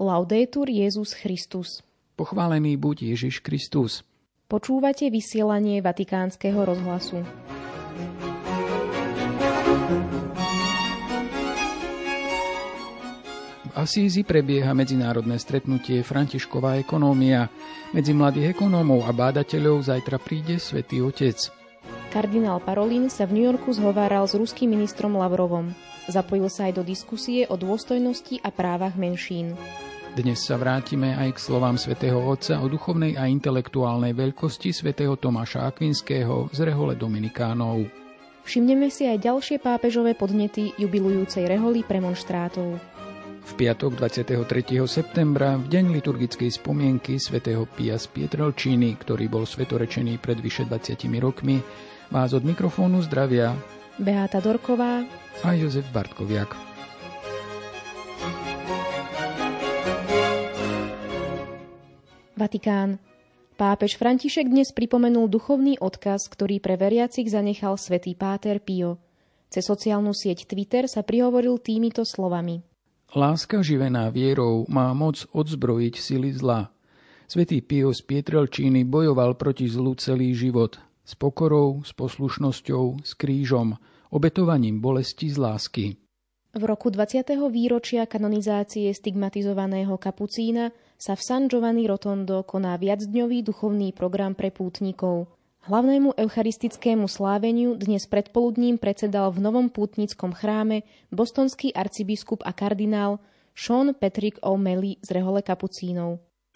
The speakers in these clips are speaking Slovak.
Laudetur Jesus Christus. Pochválený buď Ježiš Kristus. Počúvate vysielanie Vatikánskeho rozhlasu. V Asízi prebieha medzinárodné stretnutie Františková ekonómia. Medzi mladých ekonómov a bádateľov zajtra príde Svätý Otec. Kardinál Parolin sa v New Yorku zhováral s ruským ministrom Lavrovom. Zapojil sa aj do diskusie o dôstojnosti a právach menšín. Dnes sa vrátime aj k slovám svätého Otca o duchovnej a intelektuálnej veľkosti svätého Tomáša Akvinského z rehole Dominikánov. Všimneme si aj ďalšie pápežové podnety jubilujúcej reholi premonštrátov. V piatok 23. septembra, v deň liturgickej spomienky svätého Pia z Pietrelcini, ktorý bol svetorečený pred vyše 20 rokmi, vás od mikrofónu zdravia Beáta Dorková a Jozef Bartkoviak. Vatikán. Pápež František dnes pripomenul duchovný odkaz, ktorý pre veriacich zanechal svätý páter Pio. Cez sociálnu sieť Twitter sa prihovoril týmito slovami. Láska živená vierou má moc odzbrojiť sily zla. Svätý Pio z Pietrelcini bojoval proti zlu celý život. S pokorou, s poslušnosťou, s krížom, obetovaním bolesti z lásky. V roku 20. výročia kanonizácie stigmatizovaného kapucína sa v San Giovanni Rotondo koná viacdňový duchovný program pre pútnikov. Hlavnému eucharistickému sláveniu dnes predpoludním predsedal v novom pútnickom chráme bostonský arcibiskup a kardinál Sean Patrick O'Malley z rehole kapucínov.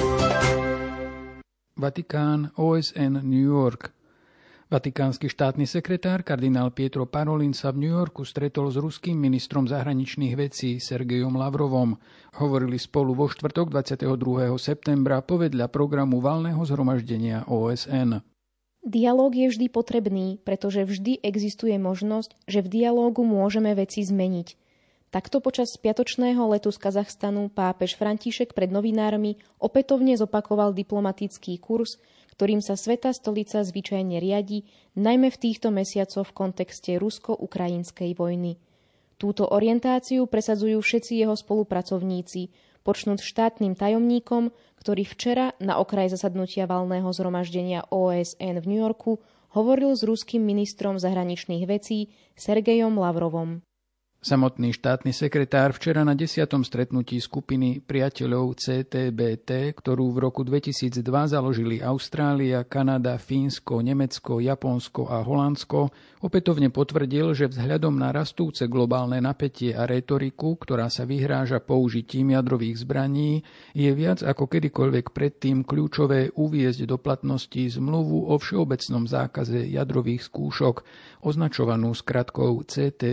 Vatikán, OSN, New York. Vatikánsky štátny sekretár kardinál Pietro Parolin sa v New Yorku stretol s ruským ministrom zahraničných vecí Sergejom Lavrovom. Hovorili spolu vo štvrtok 22. septembra povedľa programu valného zhromaždenia OSN. Dialóg je vždy potrebný, pretože vždy existuje možnosť, že v dialógu môžeme veci zmeniť. Takto počas spiatočného letu z Kazachstanu pápež František pred novinármi opätovne zopakoval diplomatický kurz, ktorým sa Svätá stolica zvyčajne riadi, najmä v týchto mesiacoch v kontexte rusko-ukrajinskej vojny. Túto orientáciu presadzujú všetci jeho spolupracovníci, počnúť štátnym tajomníkom, ktorý včera na okraj zasadnutia valného zhromaždenia OSN v New Yorku hovoril s ruským ministrom zahraničných vecí Sergejom Lavrovom. Samotný štátny sekretár včera na 10. stretnutí skupiny priateľov CTBT, ktorú v roku 2002 založili Austrália, Kanada, Fínsko, Nemecko, Japonsko a Holandsko, opätovne potvrdil, že vzhľadom na rastúce globálne napätie a rétoriku, ktorá sa vyhráža použitím jadrových zbraní, je viac ako kedykoľvek predtým kľúčové uviesť do platnosti zmluvu o všeobecnom zákaze jadrových skúšok, označovanú skratkou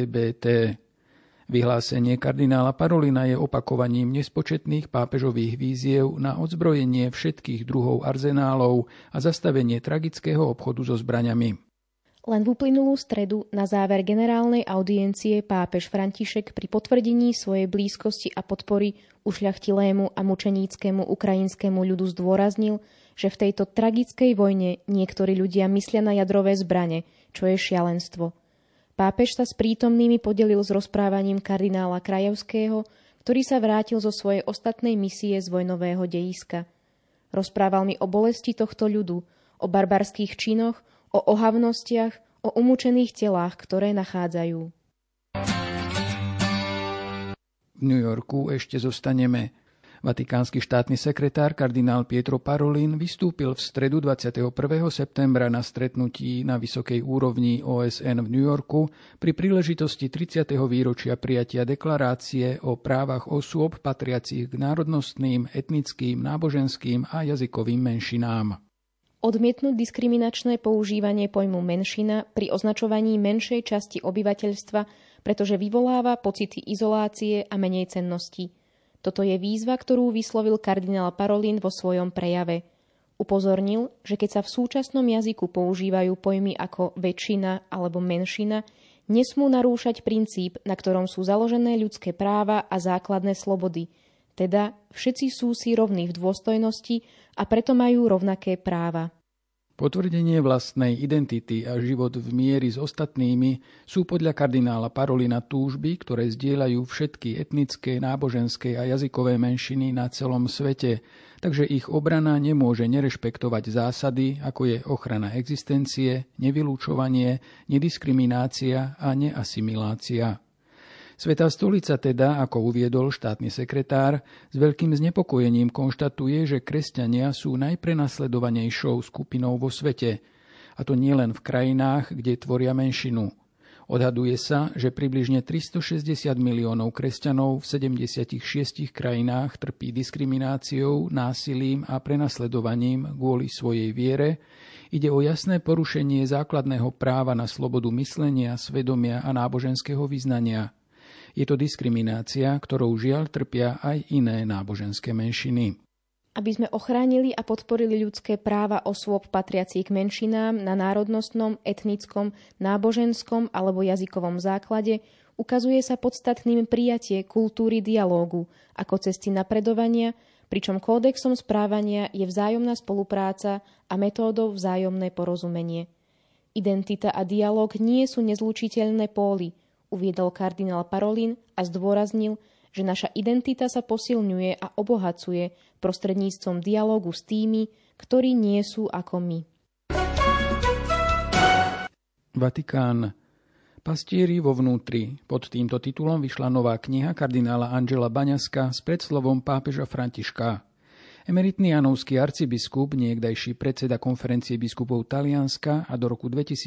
CTBT. Vyhlásenie kardinála Parolina je opakovaním nespočetných pápežových víziev na odzbrojenie všetkých druhov arzenálov a zastavenie tragického obchodu so zbraňami. Len v uplynulú stredu na záver generálnej audiencie pápež František pri potvrdení svojej blízkosti a podpory ušľachtilému a mučeníckému ukrajinskému ľudu zdôraznil, že v tejto tragickej vojne niektorí ľudia myslia na jadrové zbrane, čo je šialenstvo. Pápež sa s prítomnými podelil s rozprávaním kardinála Krajevského, ktorý sa vrátil zo svojej ostatnej misie z vojnového dejiska. Rozprával mi o bolesti tohto ľudu, o barbarských činoch, o ohavnostiach, o umúčených telách, ktoré nachádzajú. V New Yorku ešte zostaneme. Vatikánsky štátny sekretár kardinál Pietro Parolin vystúpil v stredu 21. septembra na stretnutí na vysokej úrovni OSN v New Yorku pri príležitosti 30. výročia prijatia deklarácie o právach osôb patriacich k národnostným, etnickým, náboženským a jazykovým menšinám. Odmietnúť diskriminačné používanie pojmu menšina pri označovaní menšej časti obyvateľstva, pretože vyvoláva pocity izolácie a menej cenností. Toto je výzva, ktorú vyslovil kardinál Parolin vo svojom prejave. Upozornil, že keď sa v súčasnom jazyku používajú pojmy ako väčšina alebo menšina, nesmú narúšať princíp, na ktorom sú založené ľudské práva a základné slobody. Teda všetci sú si rovní v dôstojnosti a preto majú rovnaké práva. Potvrdenie vlastnej identity a život v mieri s ostatnými sú podľa kardinála Parolina túžby, ktoré zdieľajú všetky etnické, náboženské a jazykové menšiny na celom svete, takže ich obrana nemôže nerešpektovať zásady, ako je ochrana existencie, nevylúčovanie, nediskriminácia a neasimilácia. Svätá stolica teda, ako uviedol štátny sekretár, s veľkým znepokojením konštatuje, že kresťania sú najprenasledovanejšou skupinou vo svete, a to nielen v krajinách, kde tvoria menšinu. Odhaduje sa, že približne 360 miliónov kresťanov v 76 krajinách trpí diskrimináciou, násilím a prenasledovaním kvôli svojej viere. Ide o jasné porušenie základného práva na slobodu myslenia, svedomia a náboženského vyznania. Je to diskriminácia, ktorou žiaľ trpia aj iné náboženské menšiny. Aby sme ochránili a podporili ľudské práva osôb patriacich k menšinám na národnostnom, etnickom, náboženskom alebo jazykovom základe, ukazuje sa podstatným prijatie kultúry dialógu ako cesty napredovania, pričom kódexom správania je vzájomná spolupráca a metódou vzájomné porozumenie. Identita a dialóg nie sú nezlučiteľné póly, uviedol kardinál Parolin a zdôraznil, že naša identita sa posilňuje a obohacuje prostredníctvom dialógu s tými, ktorí nie sú ako my. Vatikán. Pastieri vo vnútri. Pod týmto titulom vyšla nová kniha kardinála Angela Baňaska s predslovom pápeža Františka. Emeritný janovský arcibiskup, niekdajší predseda konferencie biskupov Talianska a do roku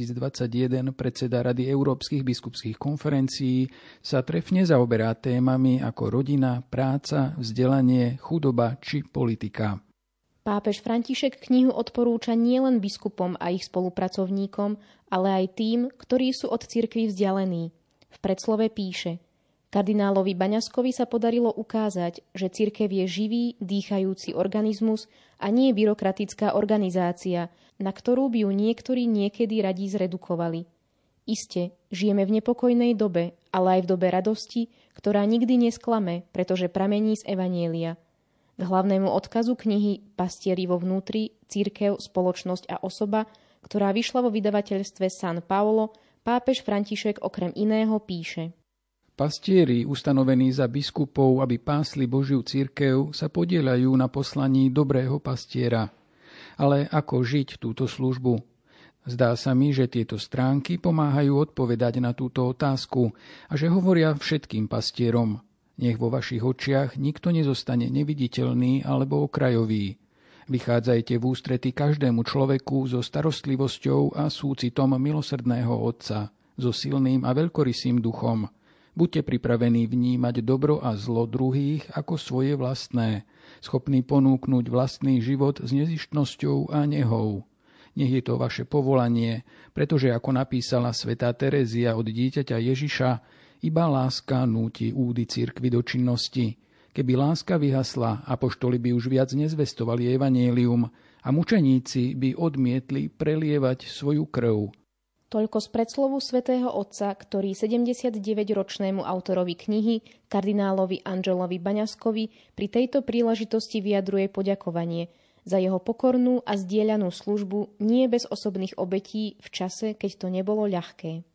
2021 predseda Rady európskych biskupských konferencií, sa trefne zaoberá témami ako rodina, práca, vzdelanie, chudoba či politika. Pápež František knihu odporúča nielen biskupom a ich spolupracovníkom, ale aj tým, ktorí sú od cirkvi vzdialení. V predslove píše: Kardinálovi Baňaskovi sa podarilo ukázať, že cirkev je živý, dýchajúci organizmus a nie byrokratická organizácia, na ktorú by ju niektorí niekedy radi zredukovali. Iste, žijeme v nepokojnej dobe, ale aj v dobe radosti, ktorá nikdy nesklame, pretože pramení z Evanjelia. K hlavnému odkazu knihy Pastieri vo vnútri, cirkev, spoločnosť a osoba, ktorá vyšla vo vydavateľstve San Paolo, pápež František okrem iného píše: Pastieri, ustanovení za biskupov, aby pásli Božiu cirkev, sa podieľajú na poslaní dobrého pastiera. Ale ako žiť túto službu? Zdá sa mi, že tieto stránky pomáhajú odpovedať na túto otázku a že hovoria všetkým pastierom. Nech vo vašich očiach nikto nezostane neviditeľný alebo okrajový. Vychádzajte v ústrety každému človeku so starostlivosťou a súcitom milosrdného Otca, so silným a veľkorysým duchom. Buďte pripravení vnímať dobro a zlo druhých ako svoje vlastné, schopní ponúknuť vlastný život s nezištnosťou a nehou. Nech je to vaše povolanie, pretože ako napísala svätá Terézia od dieťaťa Ježiša, iba láska núti údy cirkvi do činnosti. Keby láska vyhasla, apoštoli by už viac nezvestovali evanjelium a mučeníci by odmietli prelievať svoju krv. Toľko z predslovu svätého Otca, ktorý 79-ročnému autorovi knihy, kardinálovi Angelovi Baňaskovi, pri tejto príležitosti vyjadruje poďakovanie za jeho pokornú a zdieľanú službu nie bez osobných obetí v čase, keď to nebolo ľahké.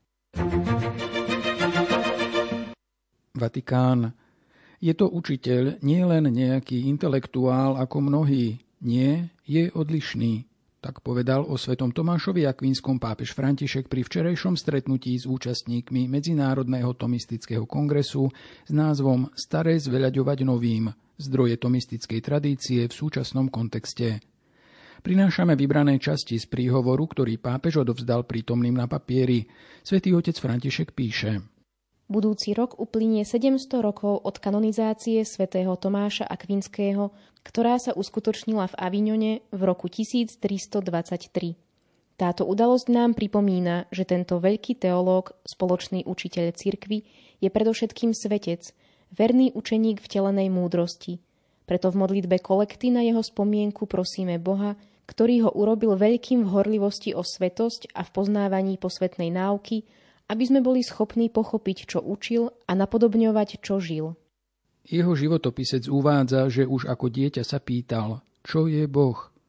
Vatikán. Je to učiteľ, nie len nejaký intelektuál ako mnohí. Nie, je odlišný. Tak povedal o svätom Tomášovi Akvínskom pápež František pri včerajšom stretnutí s účastníkmi Medzinárodného tomistického kongresu s názvom Staré zveľaďovať novým, zdroje tomistickej tradície v súčasnom kontexte. Prinášame vybrané časti z príhovoru, ktorý pápež odovzdal prítomným na papieri. Svätý otec František píše: Budúci rok uplynie 700 rokov od kanonizácie svätého Tomáša Akvinského, ktorá sa uskutočnila v Avignone v roku 1323. Táto udalosť nám pripomína, že tento veľký teológ, spoločný učiteľ cirkvi, je predovšetkým svetec, verný učeník vtelenej múdrosti. Preto v modlitbe kolekty na jeho spomienku prosíme Boha, ktorý ho urobil veľkým v horlivosti o svetosť a v poznávaní posvetnej náuky, aby sme boli schopní pochopiť, čo učil a napodobňovať, čo žil. Jeho životopisec uvádza, že už ako dieťa sa pýtal, čo je Boh.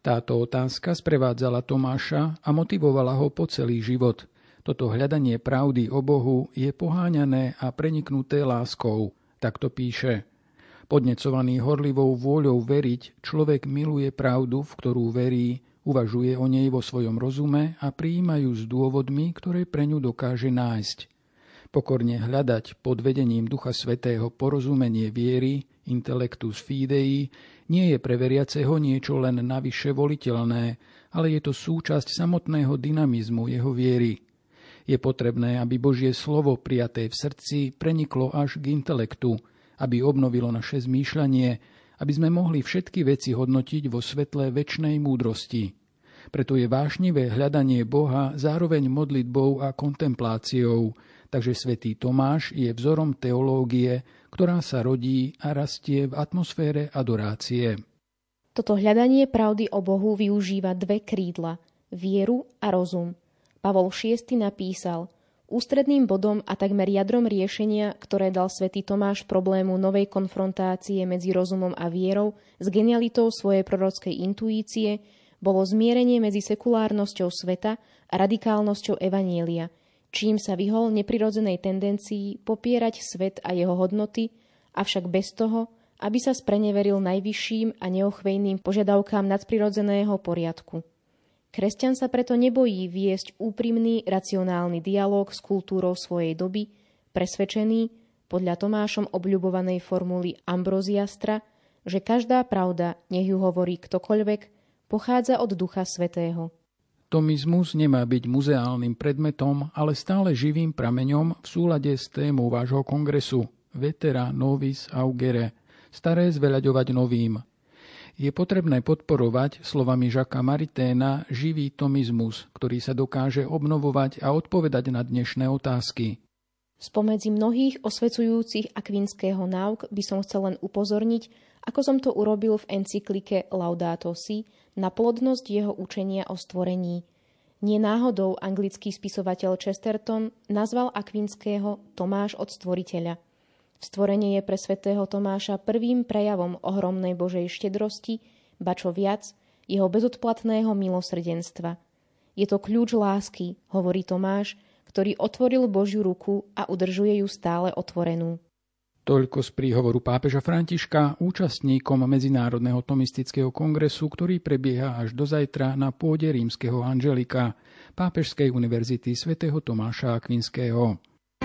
Táto otázka sprevádzala Tomáša a motivovala ho po celý život. Toto hľadanie pravdy o Bohu je poháňané a preniknuté láskou. Takto píše. Podnecovaný horlivou vôľou veriť, človek miluje pravdu, v ktorú verí, uvažuje o nej vo svojom rozume a prijíma ju s dôvodmi, ktoré pre ňu dokáže nájsť. Pokorne hľadať pod vedením Ducha Svätého porozumenie viery, intellectus fidei, nie je pre veriaceho niečo len navyše voliteľné, ale je to súčasť samotného dynamizmu jeho viery. Je potrebné, aby Božie slovo prijaté v srdci preniklo až k intelektu, aby obnovilo naše zmýšľanie, aby sme mohli všetky veci hodnotiť vo svetle večnej múdrosti. Preto je vášnivé hľadanie Boha zároveň modlitbou a kontempláciou, takže svätý Tomáš je vzorom teológie, ktorá sa rodí a rastie v atmosfére adorácie. Toto hľadanie pravdy o Bohu využíva dve krídla – vieru a rozum. Pavol VI napísal: ústredným bodom a takmer jadrom riešenia, ktoré dal svätý Tomáš problému novej konfrontácie medzi rozumom a vierou s genialitou svojej prorockej intuície, bolo zmierenie medzi sekulárnosťou sveta a radikálnosťou evanjelia, čím sa vyhol neprirodzenej tendencii popierať svet a jeho hodnoty, avšak bez toho, aby sa spreneveril najvyšším a neochvejným požiadavkám nadprirodzeného poriadku. Kresťan sa preto nebojí viesť úprimný, racionálny dialóg s kultúrou svojej doby, presvedčený, podľa Tomášom obľubovanej formuly Ambroziastra, že každá pravda, nech ju hovorí ktokoľvek, pochádza od Ducha Svätého. Tomizmus nemá byť muzeálnym predmetom, ale stále živým prameňom v súlade s témou vášho kongresu Vetera Novis Augere, staré zveľaďovať novým. Je potrebné podporovať, slovami Žaka Mariténa, živý tomizmus, ktorý sa dokáže obnovovať a odpovedať na dnešné otázky. Spomedzi mnohých osvecujúcich akvinského náuk by som chcel len upozorniť, ako som to urobil v encyklike Laudato Si, na plodnosť jeho učenia o stvorení. Nie náhodou anglický spisovateľ Chesterton nazval akvinského Tomáš od stvoriteľa. Stvorenie je pre svätého Tomáša prvým prejavom ohromnej Božej štedrosti, ba čo viac, jeho bezodplatného milosrdenstva. Je to kľúč lásky, hovorí Tomáš, ktorý otvoril Božiu ruku a udržuje ju stále otvorenú. Toľko z príhovoru pápeža Františka účastníkom Medzinárodného tomistického kongresu, ktorý prebieha až do zajtra na pôde rímskeho Angelika, Pápežskej univerzity svätého Tomáša Akvinského.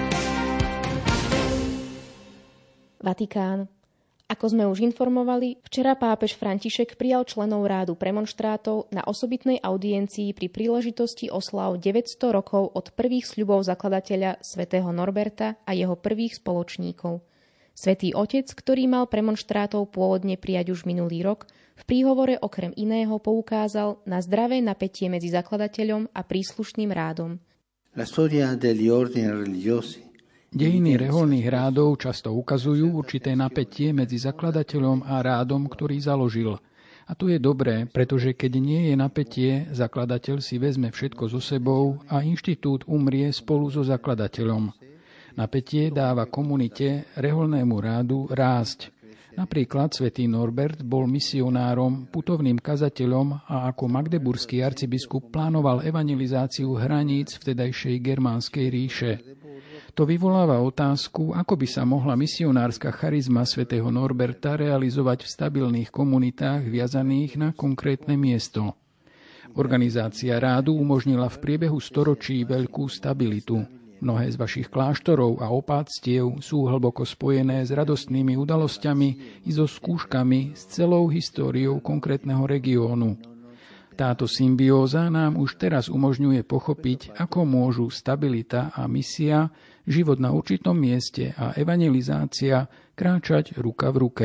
Vatikán. Ako sme už informovali, včera pápež František prijal členov rádu premonštrátov na osobitnej audiencii pri príležitosti oslav 900 rokov od prvých sľubov zakladateľa svätého Norberta a jeho prvých spoločníkov. Svätý Otec, ktorý mal premonštrátov pôvodne prijať už minulý rok, v príhovore okrem iného poukázal na zdravé napätie medzi zakladateľom a príslušným rádom. La storia degli ordini religiosi. Dejiny reholných rádov často ukazujú určité napätie medzi zakladateľom a rádom, ktorý založil. A to je dobré, pretože keď nie je napätie, zakladateľ si vezme všetko so sebou a inštitút umrie spolu so zakladateľom. Napätie dáva komunite, reholnému rádu, rásť. Napríklad svätý Norbert bol misionárom, putovným kazateľom a ako magdeburský arcibiskup plánoval evangelizáciu hraníc vtedajšej Germánskej ríše. To vyvoláva otázku, ako by sa mohla misionárska charizma svätého Norberta realizovať v stabilných komunitách viazaných na konkrétne miesto. Organizácia rádu umožnila v priebehu storočí veľkú stabilitu. Mnohé z vašich kláštorov a opáctiev sú hlboko spojené s radostnými udalosťami i so skúškami s celou históriou konkrétneho regiónu. Táto symbióza nám už teraz umožňuje pochopiť, ako môžu stabilita a misia, život na určitom mieste a evangelizácia kráčať ruka v ruke.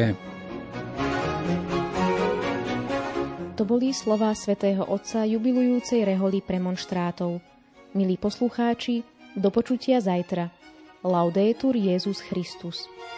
To boli slová svätého Otca jubilujúcej reholi premonštrátov. Milí poslucháči, do počutia zajtra. Laudetur Jesus Christus.